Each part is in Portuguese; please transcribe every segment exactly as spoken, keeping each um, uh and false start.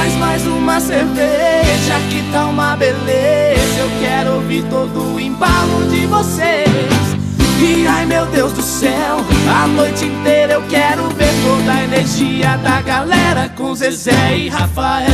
traz mais uma cerveja, que tá uma beleza. Eu quero ouvir todo o embalo de vocês. E ai meu Deus do céu, a noite inteira eu quero ver toda a energia da galera com Zezé e Rafael.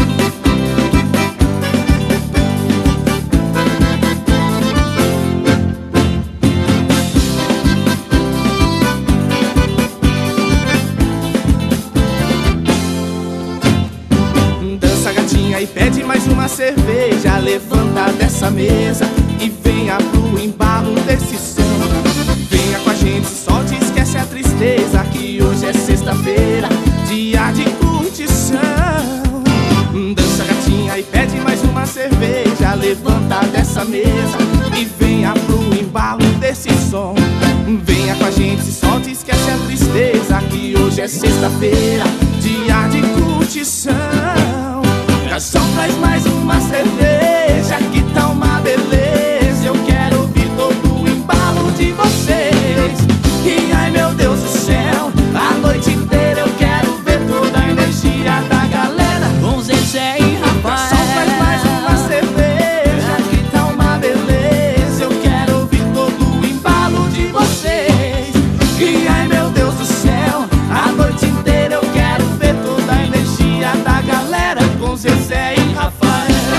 Dança gatinha e pede mais uma cerveja, levanta dessa mesa e venha pro embalo desse som. Venha com a gente, só te esquece a tristeza, que hoje é sexta-feira, dia de curtição. Dança gatinha e pede mais uma cerveja, levanta dessa mesa e venha pro embalo desse som. Venha com a gente, só te esquece a tristeza, que hoje é sexta-feira, dia de curtição. Garçom, traz mais uma cerveja, que tá uma beleza. Eu quero ouvir todo o embalo de vocês. E ai meu Deus do céu, a noite inteira eu quero ver toda a energia da galera com Zezé e Rafael. Garçom, traz mais uma cerveja, que tá uma beleza. Eu quero ouvir todo o embalo de vocês. E ai meu Deus do céu, a noite inteira eu quero ver toda a energia da galera com Zezé e Rafael.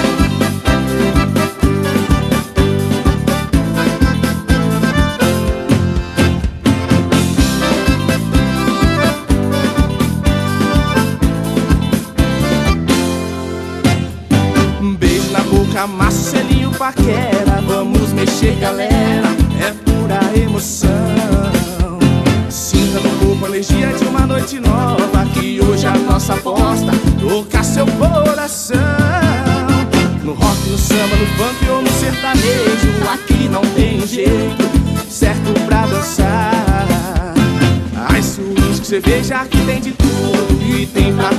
Um beijo na boca, maço, selinho, paquera. Vamos mexer, galera, é pura emoção. Sinta no corpo a energia de uma noite nova, que hoje a nossa aposta toca seu coração. No rock, no samba, no funk ou no sertanejo, aqui não tem jeito certo pra dançar. Ai, swing, cerveja, aqui tem de tudo e tem pra